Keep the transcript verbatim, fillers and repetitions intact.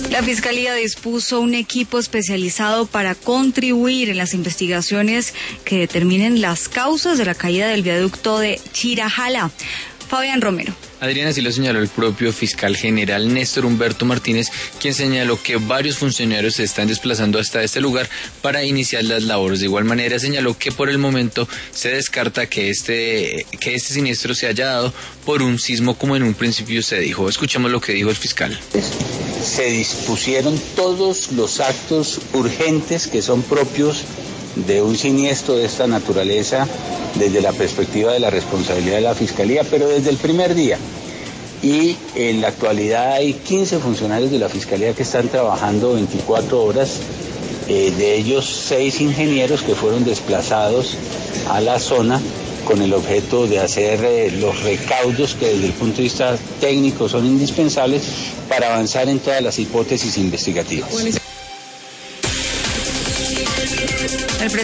La Fiscalía dispuso un equipo especializado para contribuir en las investigaciones que determinen las causas de la caída del viaducto de Chirajala. Fabián Romero. Adriana, así lo señaló el propio fiscal general Néstor Humberto Martínez, quien señaló que varios funcionarios se están desplazando hasta este lugar para iniciar las labores. De igual manera señaló que por el momento se descarta que este, que este siniestro se haya dado por un sismo como en un principio se dijo. Escuchemos lo que dijo el fiscal. Se dispusieron todos los actos urgentes que son propios de un siniestro de esta naturaleza desde la perspectiva de la responsabilidad de la Fiscalía, pero desde el primer día. Y en la actualidad hay quince funcionarios de la Fiscalía que están trabajando veinticuatro horas, eh, de ellos seis ingenieros que fueron desplazados a la zona con el objeto de hacer eh, los recaudos que desde el punto de vista técnico son indispensables para avanzar en todas las hipótesis investigativas.